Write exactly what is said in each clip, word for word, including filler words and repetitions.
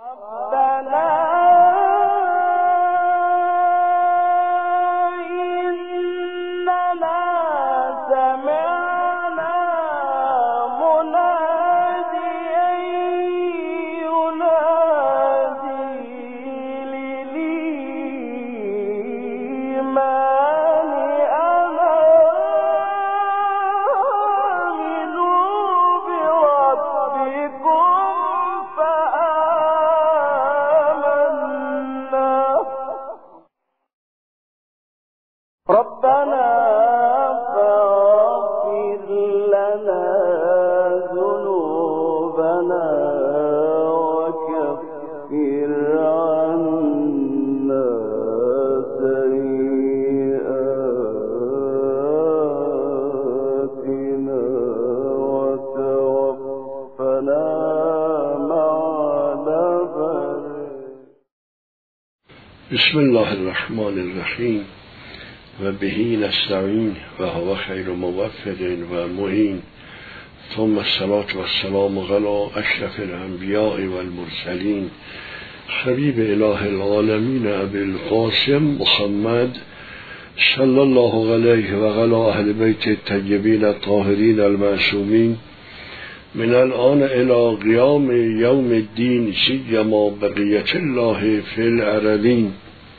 بسم الله الرحمن الرحیم و بهی نستعین و هو خیر موفق و معین، ثم الصلاة والسلام علی اشرف الانبیاء والمرسلین حبیب اله العالمین ابی القاسم محمد صلی الله علیه و علی اهل بیت الطیبین الطاهرین المعصومین من الان الى قیام یوم الدین سیما بقیت الله فی الارضین.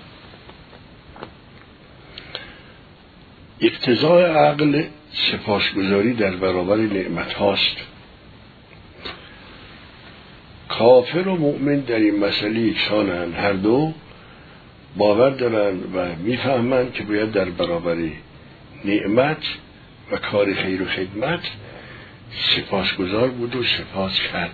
اقتضای عقل سپاسگزاری در برابر نعمت هاست. کافر و مؤمن در این مسئله یکسانند، هر دو باور دارند و میفهمند که باید در برابر نعمت و کار خیر و خدمت سپاسگزار بود و سپاس کرد.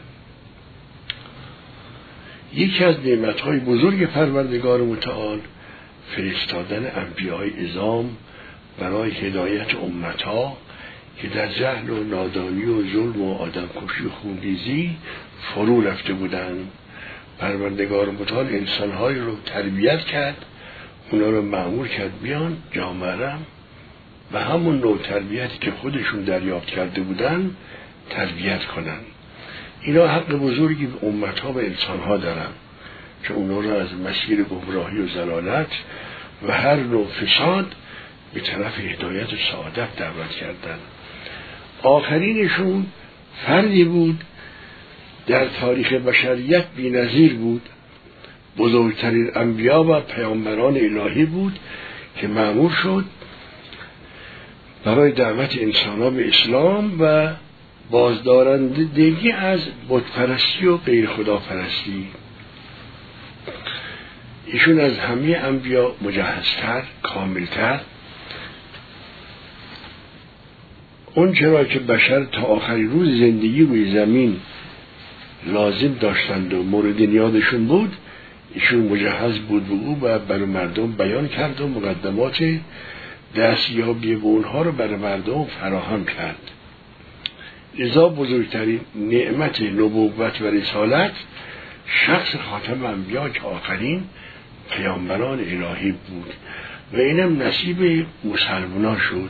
یکی از نعمت‌های بزرگ پروردگار متعال فرستادن انبیاء عظام برای هدایت امتها که در جهل و نادانی و ظلم و آدمکشی و خونریزی فرو رفته بودند. پروردگار متعال انسان‌های رو تربیت کرد، اونا رو مأمور کرد بیان جامعه و همون نوع تربیتی که خودشون دریافت کرده بودن تربیت کنن. اینا حق بزرگی به امتها و انسانها دارن که اونا رو از مسیر گمراهی و ضلالت و هر نوع فساد به طرف هدایت و سعادت دعوت کردن. آخرینشون فردی بود در تاریخ بشریت بی‌نظیر بود، بزرگترین انبیا و پیامبران الهی بود که مأمور شد برای دعوت انسانها به اسلام و بازدارندگی از بتپرستی و غیر خداپرستی. ایشون از همه انبیا مجهزتر، کاملتر، اون چرا که بشر تا آخرین روز زندگی روی زمین لازم داشتند و مورد نیازشون بود، ایشون مجهز بود به او و برای مردم بیان کرد و مقدمات دستیابی به اونها رو برای مردم فراهم کرد. لذا بزرگترین نعمت نبوت و رسالت شخص خاتم انبیا که آخرین پیامبران الهی بود و اینم نصیب مسلمانان شد.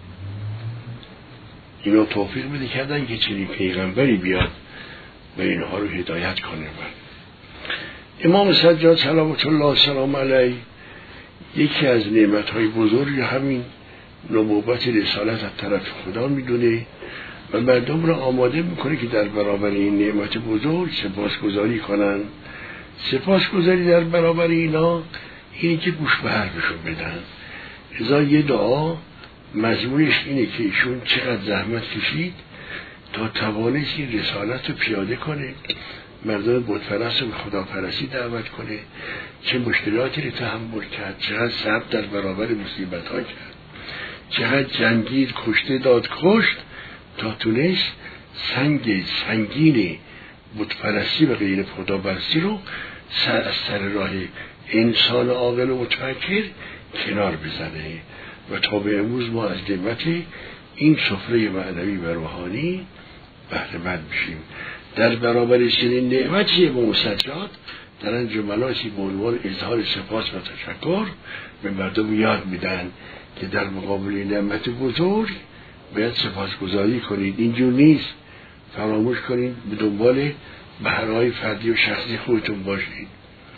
اینا توفیق بده کردن که چنین پیغمبری بیاد و اینها رو هدایت کنه. امام سجاد صلوات الله سلام علیه یکی از نعمت‌های بزرگ همین نبوت رسالت از طرف خدا میدونه و مردم را آماده میکنه که در برابر این نعمت بزرگ سپاسگزاری کنن. سپاسگزاری در برابر اینا اینه که گوش به حرفشون بدن. لذا یه دعا مضمونش اینه که ایشون چقدر زحمت کشید تا توانست این رسالت رو پیاده کنه، مردم بتپرست رو به خداپرستی دعوت کنه، چه مشکلاتی رو تحمل کرد، چقدر صبر در برابر مصیبت ها کرد، چقدر جنگید، کشته داد، کشت تا تونست سنگ سنگین بتپرستی و غیر خداپرستی رو سر از سر راه انسان عاقل و متفکر کنار بزنه و تا به امروز ما از نعمت این سفره معنوی و روحانی بهره مند بشیم. در برابر چنین نعمتی امام سجاد دارن جملاتی به عنوان اظهار سپاس و تشکر به مردم یاد میدن که در مقابل نعمت بزرگ باید سپاسگزاری کنید. اینجور نیست فراموش کنید به دنبال بهرهای فردی و شخصی خودتون باشید.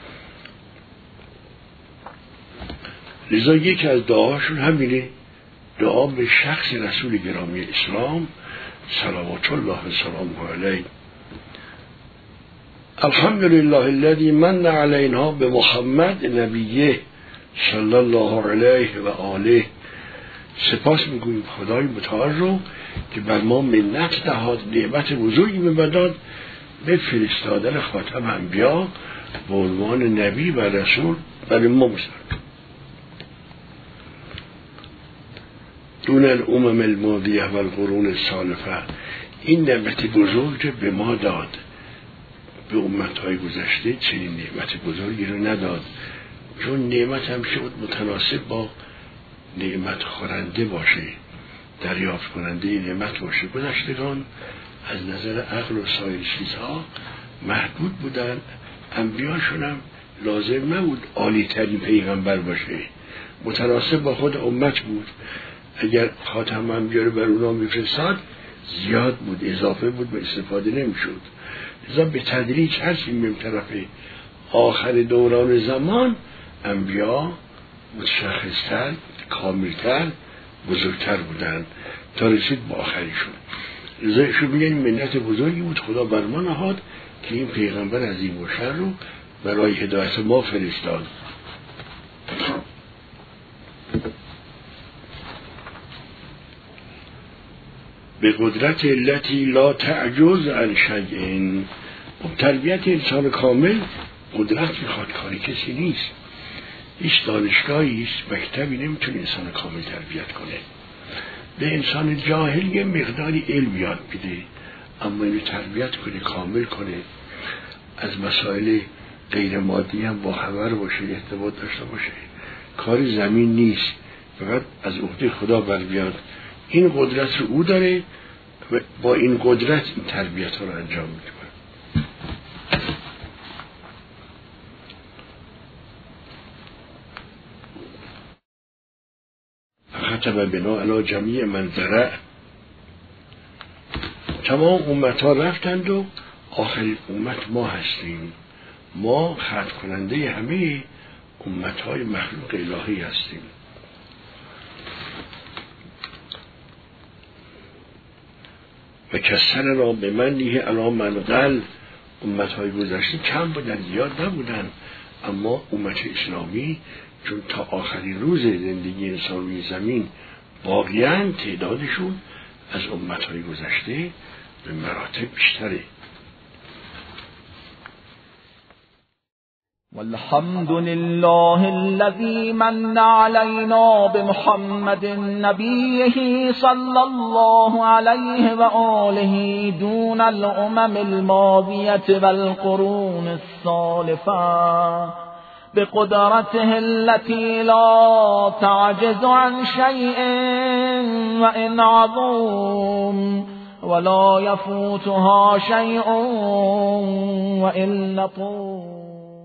لذا یکی از دعاشون همینه، دعا به شخص رسول گرامی اسلام صلوات الله و سلامه علیه. الحمدلله الذی من علینا به محمد نبیه صلی الله علیه و آله. سپاس میگوییم خدای متعال رو که بر ما منت نهاد، نعمت بزرگی به ما داد به فرستادن خاتم انبیا به عنوان نبی و رسول برای ما مسلمان. دون الامم الماضیه و القرون السالفه، این نعمت بزرگ به ما داد، به امتهای گذشته چنین نعمت بزرگی رو نداد، چون نعمت هم شد متناسب با نعمت خورنده باشه، دریافت کننده نعمت باشه. گذشتگان از نظر عقل و سایر چیزها محدود بودن، انبیاشون هم لازم نبود عالی ترین پیغمبر باشه، متناسب با خود امت بود. اگر خاتم انبیا رو بر اونا میفرستاد زیاد بود، اضافه بود و استفاده نمیشد. لذا به تدریج هر چی میم طرف آخر دوران زمان انبیا متشخصتر، کاملتر، بزرگتر بودن تا رسید با آخریشون. لذا ایشون میگن منت بزرگی بود خدا بر ما نهاد که این پیغمبر عظیم و شر رو برای هدایت ما فرستاد. به قدرت علتی لا تعجز عن شیء. تربیت انسان کامل قدرت میخواد، کاری کسی نیست. هیچ دانشگاهی، هیچ مکتبی نمیتونه انسان کامل تربیت کنه. به انسان جاهل یه مقداری علم یاد بده، اما اینو تربیت کنه، کامل کنه، از مسائل غیر مادی هم با خبر باشه، ارتباط داشته باشه، کار زمین نیست، فقط از عهده خدا بر بیاد. این قدرت رو او داره و با این قدرت این تربیت ها رو انجام میده. ختم بنا علی جمیع من زرع. تمام امت ها رفتند و آخرین امت ما هستیم. ما ختم کننده همه امت های مخلوق الهی هستیم. و کسر را به من نیه علا من قل. امت های گذشته کم بودن، زیاد نبودن، اما امت اسلامی چون تا آخرین روز زندگی انسان روی زمین باقیان، تعدادشون از امت های گذشته به مراتب بیشتره. والحمد لله الذي من علينا بمحمد نبيه صلى الله عليه وآله دون الأمم الماضية والقرون السالفة بقدرته التي لا تعجز عن شيء وإن عظم ولا يفوتها شيء وإن لطم.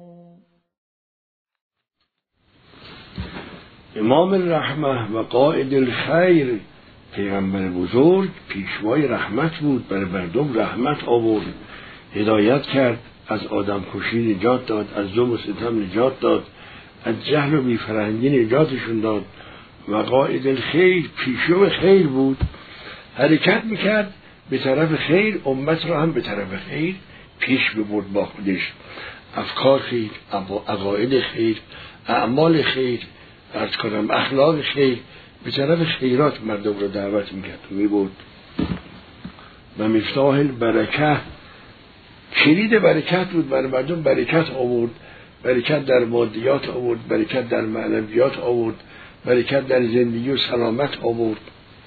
امام الرحمه و قائد الخیر، پیغمبر بزرگ، پیشوای رحمت بود، برای مردم رحمت آورد، هدایت کرد، از آدم کشی نجات داد، از ظلم و ستم نجات داد، از جهل و بی‌فرهنگی نجاتشون داد. و قائد الخیر، پیشو خیر بود، حرکت میکرد به طرف خیر، امت را هم به طرف خیر پیش ببرد با خودش. افکار خیر، عقاید خیر، اعمال خیر، عرض کنم اخلاق خیر، به طرف خیرات مردم را دعوت میکرد و میبرد. و مفتاح البرکه، کلید برکت بود، برای مردم برکت آورد، برکت در مادیات آورد، برکت در معنویات آورد، برکت در زندگی و سلامت آورد.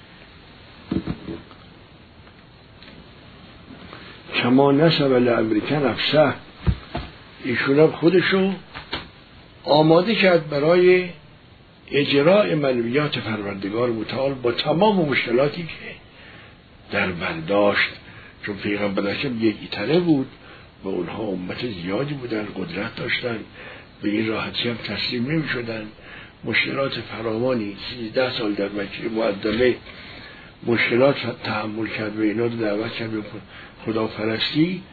کما نسب لامریکا نفسه، ایشون هم خودشو آماده کرد برای اجراء منویات پروردگار متعال با تمام مشکلاتی که در برداشت. چون پیغمبر اکرم یکی تنه بود و اونها امت زیادی بودن، قدرت داشتن، به این راحتی هم تسلیم نمی شدن. مشکلات فراوانی، سیزده سال در مکه معظمه مشکلات تحمل کرد و اینا رو دعوت کرد به خداپرستی،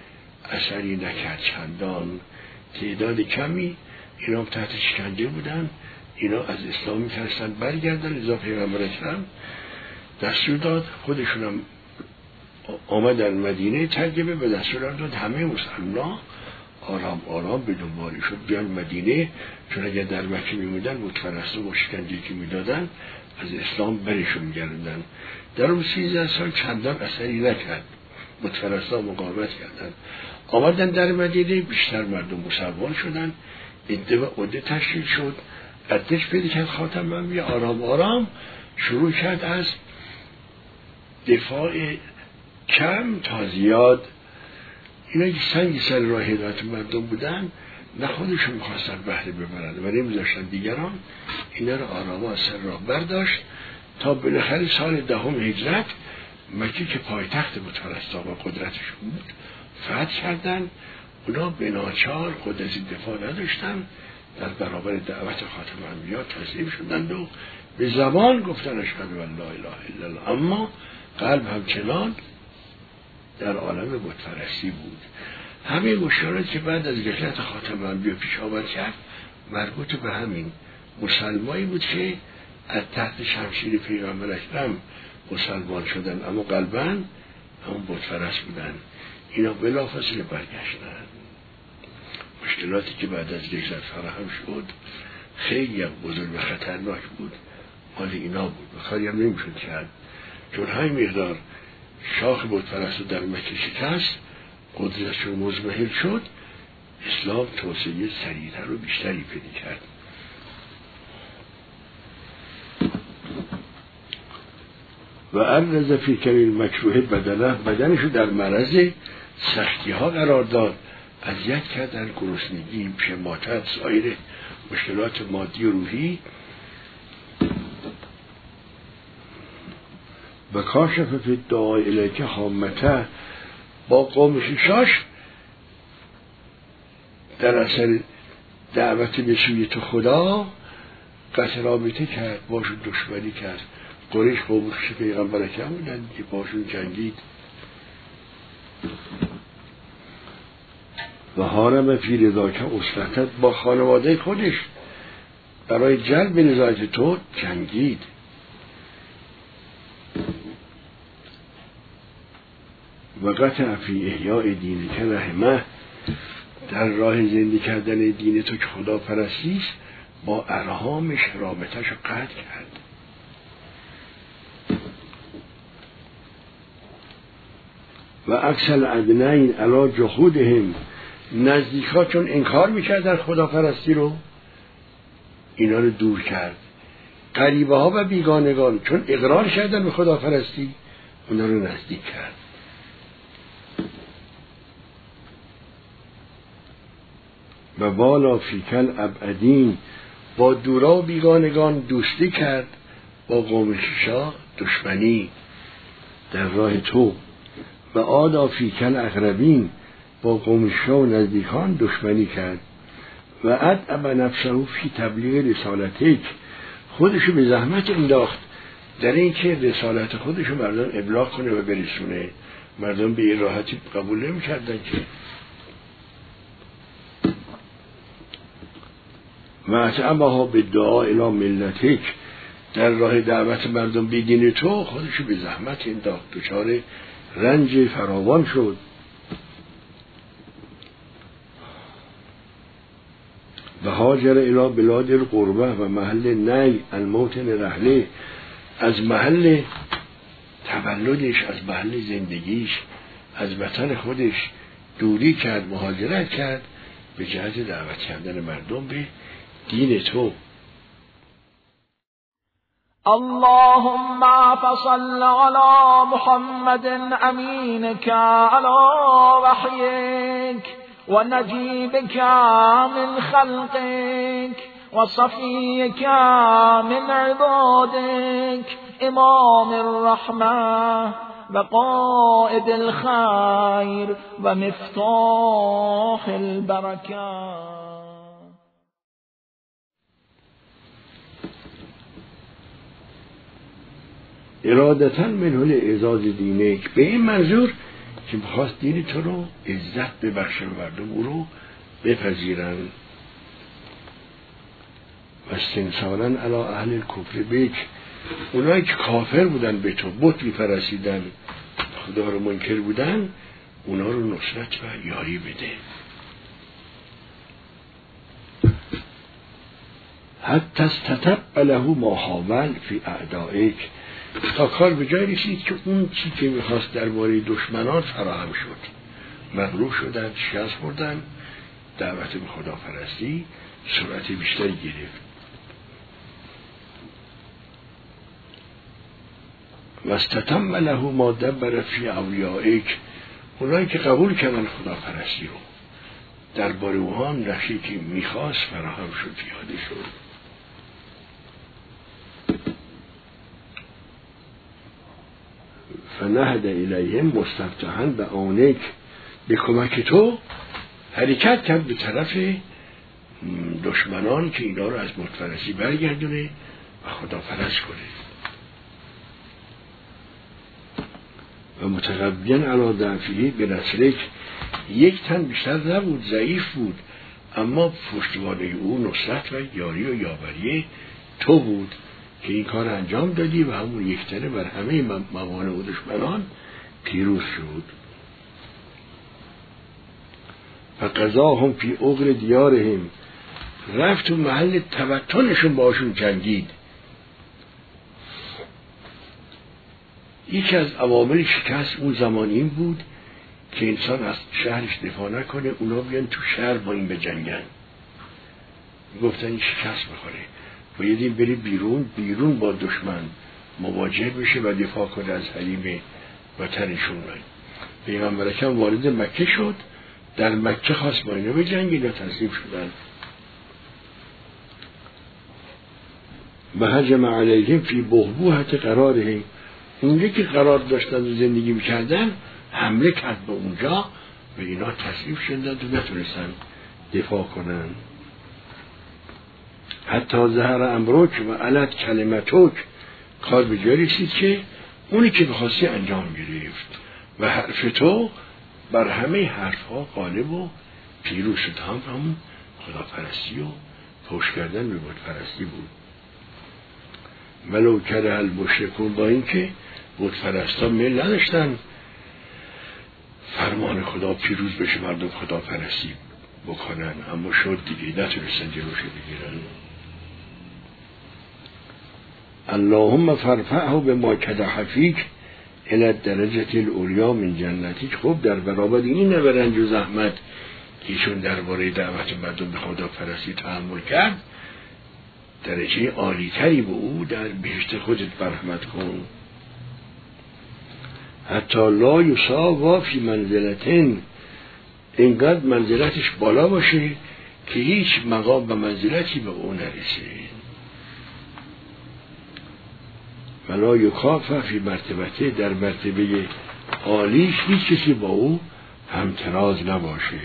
اثری نکرد. چندان تعداد کمی اینا هم تحت شکنجه بودن، اینا از اسلام میترسن برگردن. لذا پیغمبر اکرم دستور داد، خودشونم آمدن مدینه، ترجمه به دستور داد همه مسلمان آرام آرام به دنبالی شد بیان مدینه، چون اگر در مکه میموندن بتپرستا با شکنجه‌ای که میدادن از اسلام برشون میگردن. در اون سیزده سال چندان اثری نکرد، بتپرستا مقاومت کردن. آمدن در مدینه، بیشتر مردم مسلمان شدن، عده و عده تشکیل شد، ارتش پیدا کرد. خاتم الانبیا آرام آرام شروع کرد از دفاع کم تا زیاد. اینا که سنگی سر راه هدایت مردم بودن، نه خودشون میخواستن بهره ببرن و نمیذاشتن دیگران، اینا رو آراما از سر راه برداشت تا بالاخره سال دهم هجرت مکه که پایتخت بتپرستا و قدرتشون بود فتح کردن. اونا به ناچار قدرت دفاع نداشتن، در برابر دعوت خاتم الانبیا تسلیم شدند و به زبان گفتن اشهد ان لا اله الا الله، اما قلب همچنان در عالم بتپرستی بود. همه مشکلاتی که بعد از رحلت خاتم الانبیا پیش آمد کرد مربوط به همین مسلمانی بود که از تحت شمشیر پیغمبر اکرم مسلمان شدن، اما قلباً همون بتپرست بودن. اینا بلافاصله برگشتن. مشکلاتی که بعد از رحلت فراهم شد خیلی بزرگ و خطرناک بود، مال اینا بود و کاری هم نمیشد کرد، چون همین مقدار شاخ بتپرست رو در مکه شکست، قدرتشون مزمحل شد، اسلام توسعه سریعتر و بیشتری پیدا کرد. و ارز فی کمیل مکروه بدنه، بدنشو در معرض سختی ها قرار داد، اذیت کردن، گرسنگی، شماتت، سایر مشکلات مادی و روحی. و کاشف فی دعای الیک حامته، با قوم شیشاش در اثر دعوت به سوی تو خدا قطع رابطه کرد، باشون دشمنی کرد. قریش قوم که پیغمبر اکرم بودن که باشون جنگید. و حارم فی رضاک اسرتت، با خانواده خودش برای جلب رضایت تو جنگید. و قطع فی احیاء دین که رحمه، در راه زنده کردن دین تو که خدا پرستیست با ارهامش رابطش رو قطع کرد. و اکسل ادنین علا جهودهم، نزدیکا چون انکار میکردن خدا پرستی رو، اینا رو دور کرد. قریبه ها و بیگانگان چون اقرار کردن به خدا پرستی، اونا رو نزدیک کرد. و بالا فیکل ابعدین، با دورا و بیگانگان دوستی کرد، با قوم شیشا دشمنی در راه تو. و آدا فیکل اقربین، با قوم شیشا و نزدیکان دشمنی کرد. و ادعب نفسه فی تبلیغ رسالتک، خودشو به زحمت انداخت در این که رسالت خودشو مردم ابلاغ کنه و برسونه. مردم به این راحتی قبول نمی کردن که. و اتعبها به دعا الی ملتک، در راه دعوت مردم به دین تو خودشو به زحمت انداخت، دچار رنج فراوان شد. و هاجر الی بلاد القربه، و محل نی الموطن رحله، از محل تولدش، از محل زندگیش، از وطن خودش دوری کرد، مهاجرت کرد به جهت دعوت کردن مردم به دین تو. اللهم فصل على محمد امینك على وحيك ونجيبك من خلقك وصفيك من عبادك امام الرحمة وقائد الخير ومفتاح البركات. ارادتاً منه اعزاز دینک، به این منظور که بخواست دین تو رو عزت ببخشه به مردم، او رو بپذیرن. و استنصاراً علی اهل الکفر بیک، اونایی که کافر بودن به تو، بت می‌پرستیدن، خدا رو منکر بودن، اونا رو نصرت و یاری بده. حتی استتب له ما حاول فی اعدائک، تا کار به جای رسید که اون چی که میخواست درباره دشمنان فراهم شد. مغلوب شدن، شکست خوردن، دعوت به خداپرستی سرعت بیشتری گرفت. و استتم له ما دبر فی اولیائک، اونایی که قبول کردن خداپرستی رو، درباره اونها نقشی که میخواست فراهم شد، پیاده شد. فنهد الیهم مستفتحا به آنک، به کمک تو حرکت کرد به طرف دشمنان که اینا رو از بت‌پرستی برگردونه و خداپرست کنه. و متقبلا علی ضعفه بنصرک، یک تن بیشتر نبود، ضعیف بود، اما پشتوانه او نصرت و یاری و یاوری تو بود که این کار انجام دادی و همون یک تنه بر همه موانع و دشمنان پیروز شد. و قضاهم فی عقر دیارهم، رفت و محل تبطنشون باشون جنگید. یکی از عوامل شکست اون زمان این بود که انسان از شهرش دفاع نکنه، اونا بیان تو شهر با این بجنگن. گفتن این شکست بخوره، باید این بری بیرون، بیرون با دشمن مواجه بشه و دفاع کنه از حریم وطنشون. پیغمبر اکرم وارد مکه شد، در مکه خواست با اینا بجنگید و تسلیم شدن. و هجم علیهم فی بحبوحة قرارهم، اونجا که قرار داشتن و زندگی میکردن حمله کرد به اونجا و اینا تسلیم شدن و نتونستن دفاع کنن. حتی ظهر امرک و علت کلمتک، کار به جای رسید که اونی که بخواستی انجام گرفت و حرف تو بر همه حرفها غالب و پیروز شد. هم همون خداپرستی و پشت کردن به بت‌پرستی بود. ولو کره المشرکون، با این که بت‌پرستا میل نداشتن فرمان خدا پیروز بشه، مردم خداپرستی بکنن، اما شد دیگه، نتونستن جلوش بگیرن. اللهم فرفعه بما کدح فیک الی الدرجة العلیا من جنتیک. خوب در برابر این رنج و زحمت که ایشون درباره دعوت مردم به خداپرستی تحمل کرد، درجه عالی تری به او در بهشت خودت برحمت کن. حتی لا یساوا فی منزلتین، اینقدر منزلتش بالا باشه که هیچ مقام و منزلتی به او نرسه. ولا یکافأ فی مرتبته، در مرتبه عالیش هیچ کسی با او همتراز نباشه.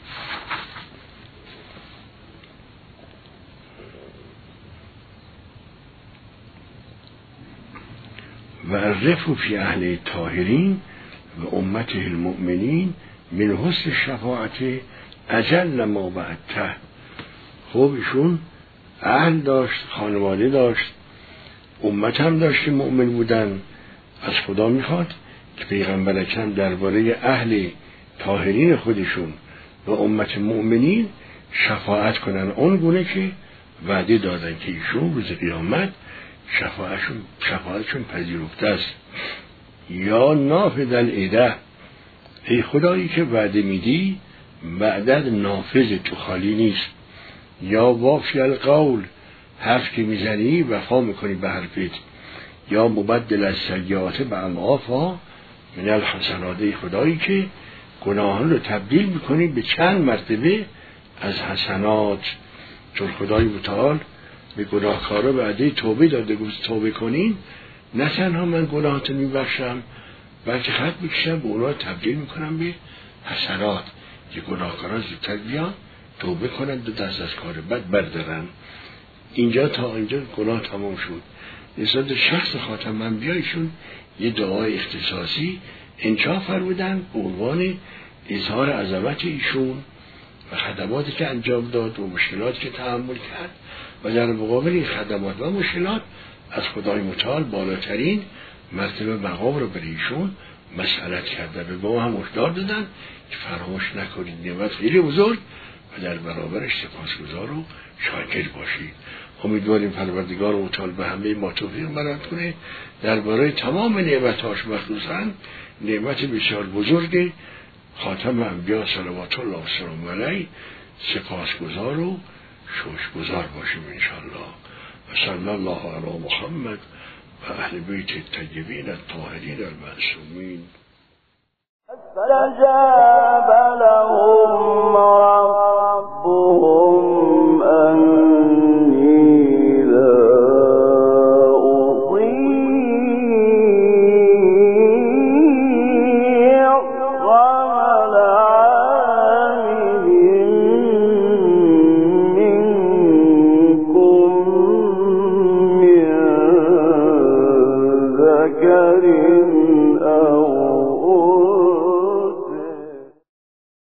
و عرفوا فی اهل طاهرین و امته المؤمنین من حسن شفاعت اجل ما بعدته. خب ایشون اهل داشت، خانواده داشت، امت هم داشت، مؤمن بودن. از خدا میخواد که پیغمبر اکرم درباره اهل طاهرین خودشون و امت مؤمنین شفاعت کنن، اون گونه که وعده دادن که ایشون روز قیامت شفاعتشون شفاعتشون پذیرفته است. یا نافذ العده، ای خدایی که وعده میدی وعدت نافذ، تو خالی نیست. یا وافی القول، حرف که میزنی وفا میکنی به حرفت. یا مبدل از سیئات به اضعافها من الحسنات، ای خدایی که گناهان رو تبدیل میکنی به چند مرتبه از حسنات. چون خدای متعال به گناهکارا وعده توبه داده، گفت توبه کنین نه تنها من گناهاتو میبخشم بلکه خط میکشم به اونا تبدیل میکنم به حسنات، که گناهکارا زودتر بیان توبه کنند و دست از کار بد بردارن. اینجا تا اینجا گناه تمام شد. نسبت شخص خاتم انبیایشون یه دعای اختصاصی انشا فرمودن به عنوان اظهار عظمت ایشون و خدماتی که انجام داد و مشکلاتی که تحمل کرد و در مقابل این خدمات و مشکلات از خدای متعال بالاترین مرتبه مقام رو برای ایشون مسئلت کردن و با هم هشدار دادن که فراموش نکنید نعمت خیلی بزرگ و در برابرش سپاسگزار و شاکر باشید. امیدواریم پروردگار متعال به همه ما توفیق عنایت کنه درباره تمام نعمتاش، مخصوصا نعمت بسیار بزرگ خاتم انبیا صلوات الله و سلام علیه سپاسگزار و شکرگزار باشیم انشاءالله. و صلی الله علی محمد و اهل بیت الطیبین الطاهرین المعصومین. فاستجاب لهم ربهم أني لا أضيع عمل عامل منكم من ذكر أو